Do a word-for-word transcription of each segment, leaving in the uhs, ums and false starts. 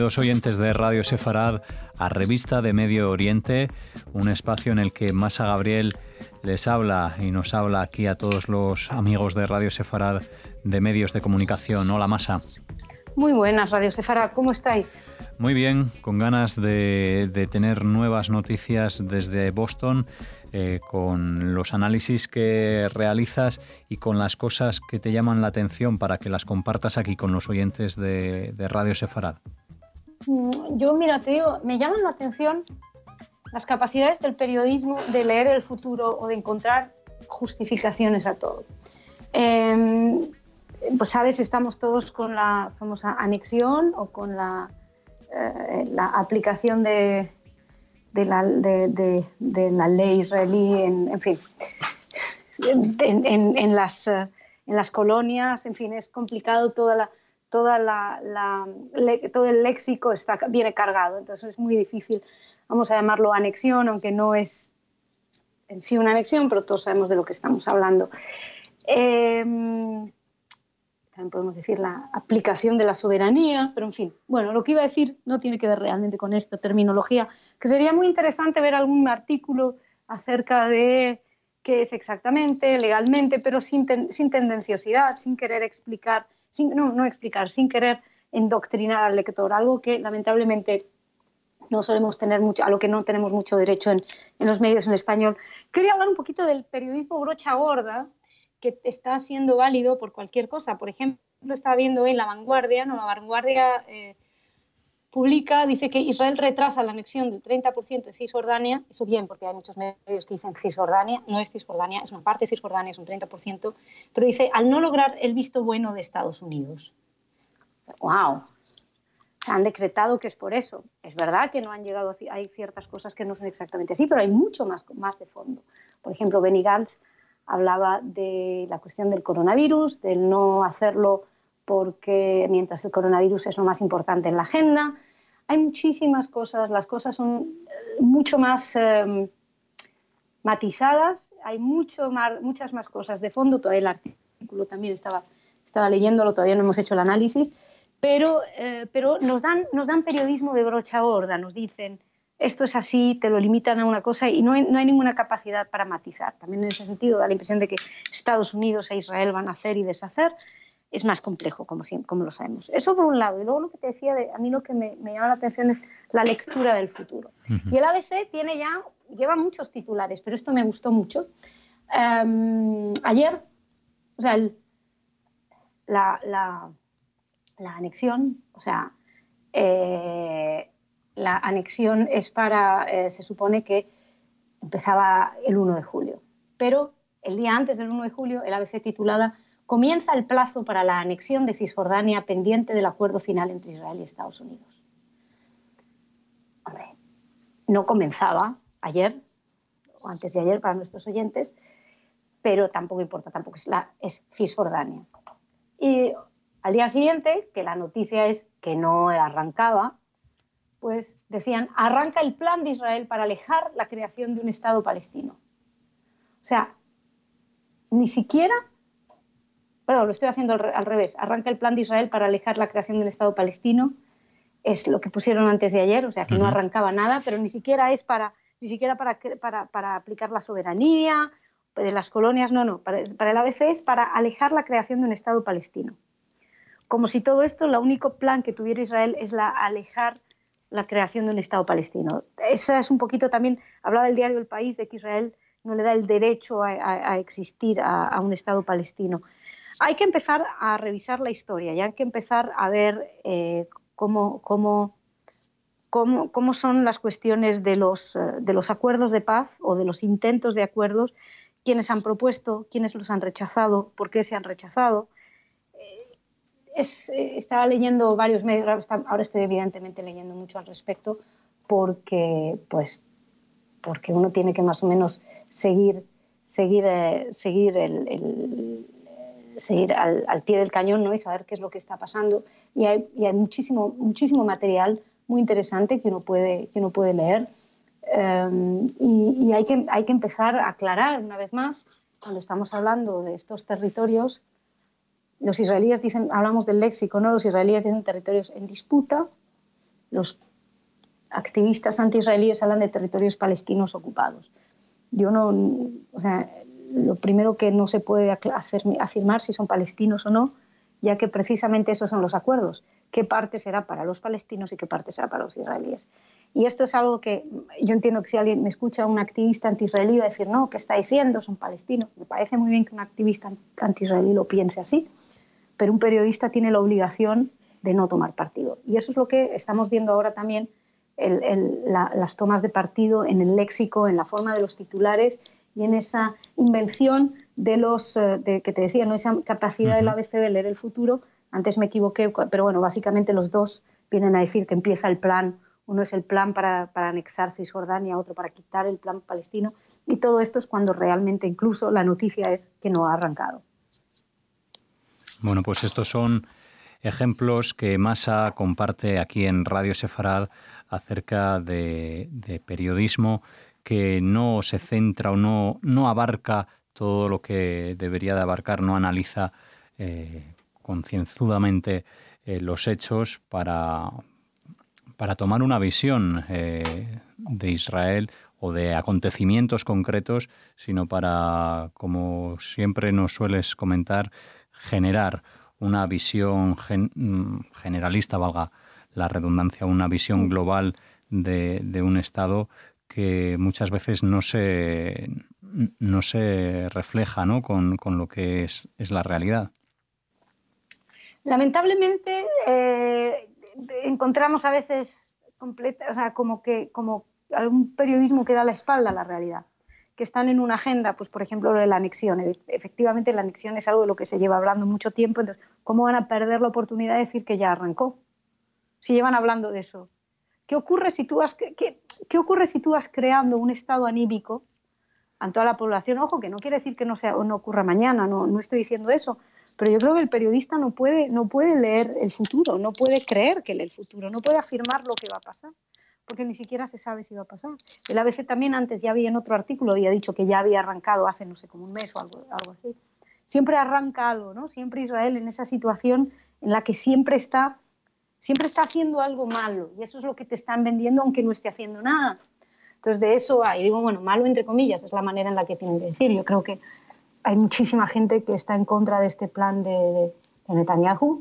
Bienvenidos oyentes de Radio Sefarad a Revista de Medio Oriente, un espacio en el que Masa Gabriel les habla y nos habla aquí a todos los amigos de Radio Sefarad de medios de comunicación. Hola Masa. Muy buenas, Radio Sefarad, ¿cómo estáis? Muy bien, con ganas de, de tener nuevas noticias desde Boston, eh, con los análisis que realizas y con las cosas que te llaman la atención para que las compartas aquí con los oyentes de, de Radio Sefarad. Yo, mira, te digo, me llaman la atención las capacidades del periodismo de leer el futuro o de encontrar justificaciones a todo. Eh, Pues sabes, estamos todos con la famosa anexión o con la, eh, la aplicación de, de, la, de, de, de la ley israelí, en, en fin, en, en, en, las, en las colonias, en fin, es complicado, toda la, toda la, la, le, todo el léxico está, viene cargado, entonces es muy difícil, vamos a llamarlo anexión, aunque no es en sí una anexión, pero todos sabemos de lo que estamos hablando. Eh, También podemos decir la aplicación de la soberanía, pero en fin, bueno, lo que iba a decir no tiene que ver realmente con esta terminología, que sería muy interesante ver algún artículo acerca de qué es exactamente, legalmente, pero sin, ten, sin tendenciosidad, sin querer explicar, sin, no, no explicar, sin querer endoctrinar al lector, algo que lamentablemente no solemos tener mucho, a lo que no tenemos mucho derecho en, en los medios en español. Quería hablar un poquito del periodismo brocha gorda, que está siendo válido por cualquier cosa. Por ejemplo, estaba viendo hoy La Vanguardia, ¿no? La Vanguardia eh, publica, dice que Israel retrasa la anexión del treinta por ciento de Cisjordania, eso bien, porque hay muchos medios que dicen Cisjordania, no es Cisjordania, es una parte de Cisjordania, es un treinta por ciento, pero dice, al no lograr el visto bueno de Estados Unidos. ¡Wow! Han decretado que es por eso. Es verdad que no han llegado, hay ciertas cosas que no son exactamente así, pero hay mucho más, más de fondo. Por ejemplo, Benny Gantz hablaba de la cuestión del coronavirus, del no hacerlo porque mientras el coronavirus es lo más importante en la agenda. Hay muchísimas cosas, las cosas son mucho más eh, matizadas, hay mucho más, muchas más cosas de fondo. Todavía el artículo también estaba, estaba leyéndolo, todavía no hemos hecho el análisis, pero, eh, pero nos, dan, nos dan periodismo de brocha gorda, nos dicen esto es así, te lo limitan a una cosa y no hay, no hay ninguna capacidad para matizar. También en ese sentido da la impresión de que Estados Unidos e Israel van a hacer y deshacer. Es más complejo, como, como lo sabemos. Eso por un lado. Y luego lo que te decía, de, a mí lo que me, me llama la atención es la lectura del futuro. Uh-huh. Y el A B C tiene ya, lleva muchos titulares, pero esto me gustó mucho. Um, ayer, o sea, el, la, la, la anexión, o sea, eh, la anexión es para, eh, se supone que empezaba el uno de julio, pero el día antes del uno de julio, el A B C titulada «Comienza el plazo para la anexión de Cisjordania pendiente del acuerdo final entre Israel y Estados Unidos». Hombre, no comenzaba ayer, o antes de ayer para nuestros oyentes, pero tampoco importa, tampoco es, la, es Cisjordania. Y al día siguiente, que la noticia es que no arrancaba, pues decían, arranca el plan de Israel para alejar la creación de un Estado palestino. O sea, ni siquiera, perdón, lo estoy haciendo al, al revés, arranca el plan de Israel para alejar la creación de un Estado palestino, es lo que pusieron antes de ayer, o sea, que uh-huh. no arrancaba nada, pero ni siquiera es para, ni siquiera para, para, para aplicar la soberanía de las colonias, no, no, para, para el A B C es para alejar la creación de un Estado palestino. Como si todo esto, el único plan que tuviera Israel es la alejar la creación de un Estado palestino. Esa es un poquito también, hablaba el diario El País de que Israel no le da el derecho a, a, a existir a, a un Estado palestino. Hay que empezar a revisar la historia y hay que empezar a ver eh, cómo, cómo, cómo, cómo son las cuestiones de los, de los acuerdos de paz o de los intentos de acuerdos, quiénes han propuesto, quiénes los han rechazado, por qué se han rechazado. Es, estaba leyendo varios medios, ahora estoy evidentemente leyendo mucho al respecto porque, pues, porque uno tiene que más o menos seguir, seguir, eh, seguir, el, el, seguir al, al pie del cañón, ¿no? Y saber qué es lo que está pasando. Y hay, y hay muchísimo, muchísimo material muy interesante que uno puede, que uno puede leer. Um, y y hay, que, hay que empezar a aclarar una vez más, cuando estamos hablando de estos territorios. Los israelíes dicen, hablamos del léxico, ¿no? Los israelíes dicen territorios en disputa, los activistas anti-israelíes hablan de territorios palestinos ocupados. Yo no, o sea, lo primero que no se puede afirmar si son palestinos o no, ya que precisamente esos son los acuerdos. ¿Qué parte será para los palestinos y qué parte será para los israelíes? Y esto es algo que yo entiendo que si alguien me escucha, un activista anti-israelí va a decir, no, ¿qué está diciendo? Son palestinos. Me parece muy bien que un activista anti-israelí lo piense así, pero un periodista tiene la obligación de no tomar partido. Y eso es lo que estamos viendo ahora también, el, el, la, las tomas de partido en el léxico, en la forma de los titulares y en esa invención de los, de, que te decía, ¿no? Esa capacidad uh-huh. del A B C de leer el futuro. Antes me equivoqué, pero bueno, básicamente los dos vienen a decir que empieza el plan. Uno es el plan para, para anexar Cisjordania, otro para quitar el plan palestino. Y todo esto es cuando realmente incluso la noticia es que no ha arrancado. Bueno, pues estos son ejemplos que Masa comparte aquí en Radio Sefarad acerca de, de periodismo que no se centra o no, no abarca todo lo que debería de abarcar, no analiza eh, concienzudamente eh, los hechos para, para tomar una visión eh, de Israel o de acontecimientos concretos, sino para, como siempre nos sueles comentar, generar una visión gen, generalista, valga la redundancia, una visión global de, de un Estado que muchas veces no se, no se refleja, ¿no? con, con lo que es, es la realidad. Lamentablemente eh, encontramos a veces completa, o sea, como que como algún periodismo que da la espalda a la realidad, que están en una agenda, pues por ejemplo lo de la anexión. Efectivamente la anexión es algo de lo que se lleva hablando mucho tiempo, entonces ¿cómo van a perder la oportunidad de decir que ya arrancó? Si llevan hablando de eso. ¿Qué ocurre si tú vas, qué, qué ocurre si tú vas creando un estado anímico a toda la población? Ojo, que no quiere decir que no, sea, no ocurra mañana, no, no estoy diciendo eso, pero yo creo que el periodista no puede, no puede leer el futuro, no puede creer que lee el futuro, no puede afirmar lo que va a pasar, porque ni siquiera se sabe si va a pasar. El A B C también antes ya había en otro artículo, había dicho que ya había arrancado hace, no sé, como un mes o algo, algo así. Siempre arranca algo, ¿no? Siempre Israel en esa situación en la que siempre está, siempre está haciendo algo malo, y eso es lo que te están vendiendo aunque no esté haciendo nada. Entonces de eso hay, digo, bueno, malo entre comillas, es la manera en la que tienen que decir. Yo creo que hay muchísima gente que está en contra de este plan de, de, de Netanyahu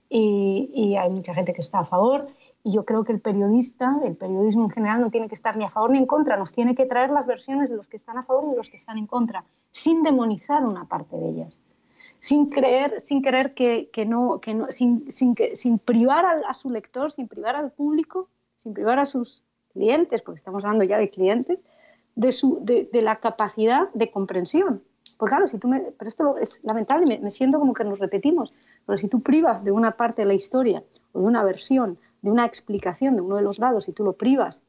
y, y hay mucha gente que está a favor. Y yo creo que el periodista, el periodismo en general, no tiene que estar ni a favor ni en contra, nos tiene que traer las versiones de los que están a favor y de los que están en contra, sin demonizar una parte de ellas, sin creer, sin creer que, que no, que no, sin, sin, que, sin privar a, a su lector, sin privar al público, sin privar a sus clientes, porque estamos hablando ya de clientes, de, su, de, de la capacidad de comprensión. Pues claro, si tú me, pero esto es lamentable, me, me siento como que nos repetimos, pero si tú privas de una parte de la historia o de una versión, de una explicación de uno de los lados, y tú lo privas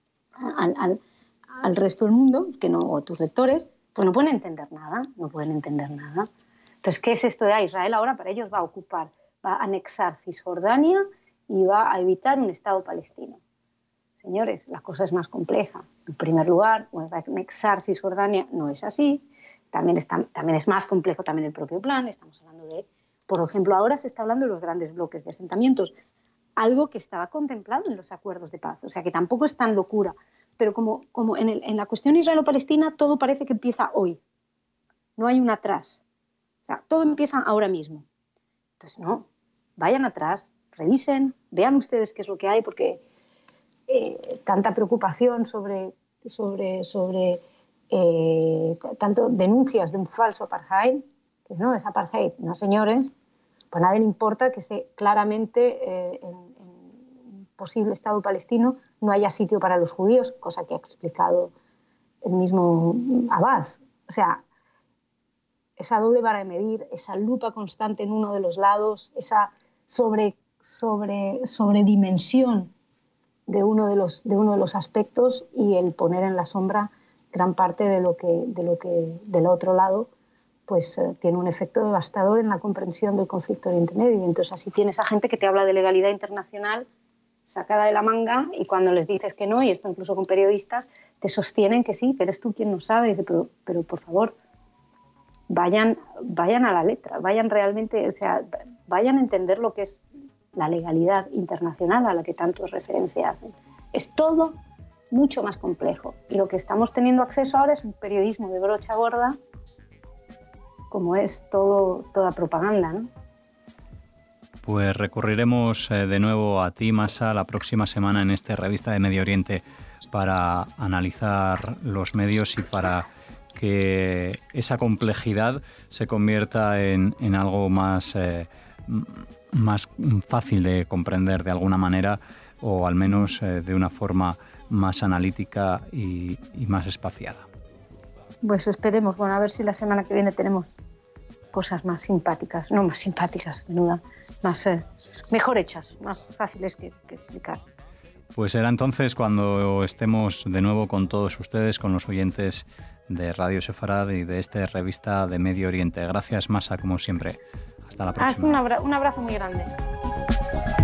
al, al, al resto del mundo, que no, o tus lectores, pues no pueden entender nada, no pueden entender nada. Entonces, ¿qué es esto de ah, Israel ahora? Para ellos va a ocupar, va a anexar Cisjordania y va a evitar un Estado palestino. Señores, la cosa es más compleja. En primer lugar, va a anexar Cisjordania, no es así. También, está, también es más complejo también el propio plan. Estamos hablando de, por ejemplo, ahora se está hablando de los grandes bloques de asentamientos, algo que estaba contemplado en los acuerdos de paz, o sea que tampoco es tan locura, pero como, como en, el, en la cuestión israelo-palestina todo parece que empieza hoy, no hay un atrás, o sea, todo empieza ahora mismo. Entonces no, vayan atrás, revisen, vean ustedes qué es lo que hay, porque eh, tanta preocupación sobre, sobre, sobre eh, tanto denuncias de un falso apartheid, que no es apartheid, no señores. Pues a nadie le importa que se, claramente eh, en, en un posible Estado palestino no haya sitio para los judíos, cosa que ha explicado el mismo Abbas. O sea, esa doble vara de medir, esa lupa constante en uno de los lados, esa sobre, sobre, sobredimensión de uno de, los, de uno de los aspectos y el poner en la sombra gran parte de lo que, de lo que del otro lado, pues eh, tiene un efecto devastador en la comprensión del conflicto Oriente Medio. Y entonces así tienes a gente que te habla de legalidad internacional sacada de la manga y cuando les dices que no, y esto incluso con periodistas, te sostienen que sí, que eres tú quien no sabe. Dice, pero, pero por favor, vayan, vayan a la letra, vayan realmente, o sea, vayan a entender lo que es la legalidad internacional a la que tantos referencia hacen. Es todo mucho más complejo. Y lo que estamos teniendo acceso ahora es un periodismo de brocha gorda, como es todo, toda propaganda, ¿no? Pues recurriremos eh, de nuevo a ti, Masa, la próxima semana en esta revista de Medio Oriente para analizar los medios y para que esa complejidad se convierta en, en algo más, eh, más fácil de comprender de alguna manera, o al menos eh, de una forma más analítica y, y más espaciada. Pues esperemos, bueno, a ver si la semana que viene tenemos cosas más simpáticas, no más simpáticas, menuda, más eh, mejor hechas, más fáciles que, que explicar. Pues será entonces cuando estemos de nuevo con todos ustedes, con los oyentes de Radio Sefarad y de esta revista de Medio Oriente. Gracias, Masa, como siempre. Hasta la próxima. Ah, un, abra- un abrazo muy grande.